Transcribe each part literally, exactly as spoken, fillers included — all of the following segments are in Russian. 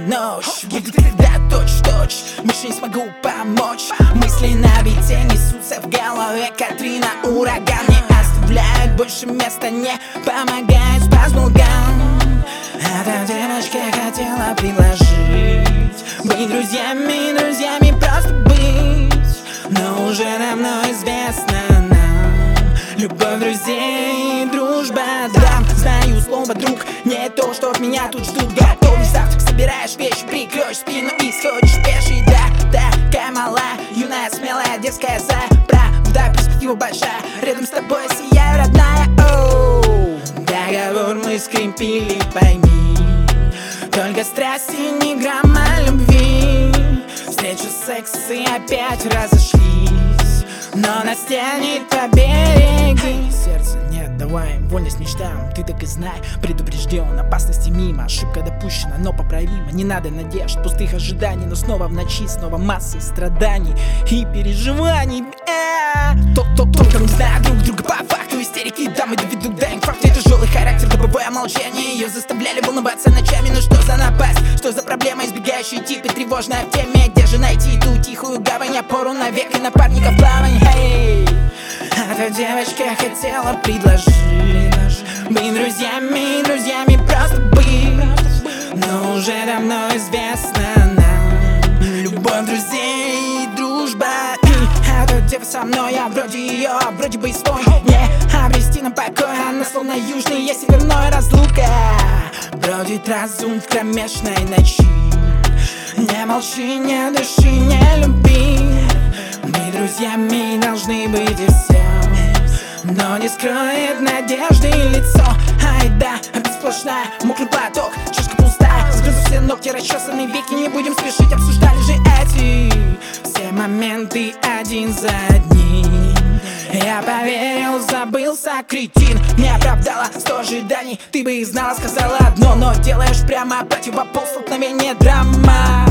ночь будет, когда точь-в-точь больше не смогу помочь. Мысли на бите несутся в голове, Катрина, ураган. Не оставляют больше места, не помогает спазмулган. Эта девочка хотела предложить быть друзьями, друзьями просто быть. Но уже давно известно нам любовь друзей, дружба драм. Знаю слово друг, не то, что от меня тут ждут. Готовишь завтрак, собираешь вещи, прикроешь спину и сходишь пеший. Да, такая малая, юная, смелая, детская правда, перспектива большая. Рядом с тобой сияю, родная. Оу, договор мы скрепили, пойми. Только страсти, ни грамма любви. Встреча, секс и опять разошлись, но настянет побереги. Сердце не отдавай, вольность мечтам. Ты так и знай, предупрежден, опасности мимо. Ошибка допущена, но поправима. Не надо надежд, пустых ожиданий, но снова в ночи, снова масса страданий и переживаний. Тот-тот-тот, не знаю друг друга по факту. Истерики дамы доведу до инфаркта. Тяжелый характер, добовое молчание. Ее заставляли волноваться ночами. Ну что за напасть, что за проблема? Избегающие типы, тревожная в теме. Где же найти ту тихую гавань, опору навек и напарников плавань? Эй, эта девочка хотела предложить быть друзьями, друзьями просто быть. Но уже давно известно нам любовь друзей, дружба. И эта дева со мной, я вроде ее, вроде бы и свой. Не обрести нам покой, она словно южная северная разлука. Бродит разум в кромешной ночи. Не молчи, не дыши, не люби. Мы друзьями должны быть и все, но не скроет надежды лицо. Ай да, опять сплошная, мокрый платок, чашка пустая. Сгрызу все ногти, расчесанные веки. Не будем спешить, обсуждали же эти все моменты один за одним. Я поверил, забылся, кретин. Не оправдала сто ожиданий. Ты бы и знала, сказала одно, но делаешь прямо противопол, столкновение, драма.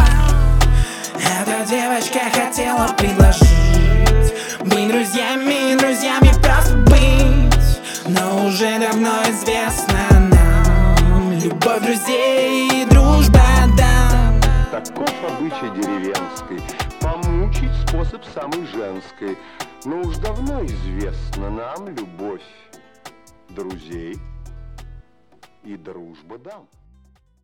Эта девочка хотела предложить быть друзьями, друзьями просто быть. Но уже давно известно нам любовь друзей, дружба, да. Таков обычай деревенской, помучить способ самый женской. Но уж давно известна нам любовь друзей и дружба дам.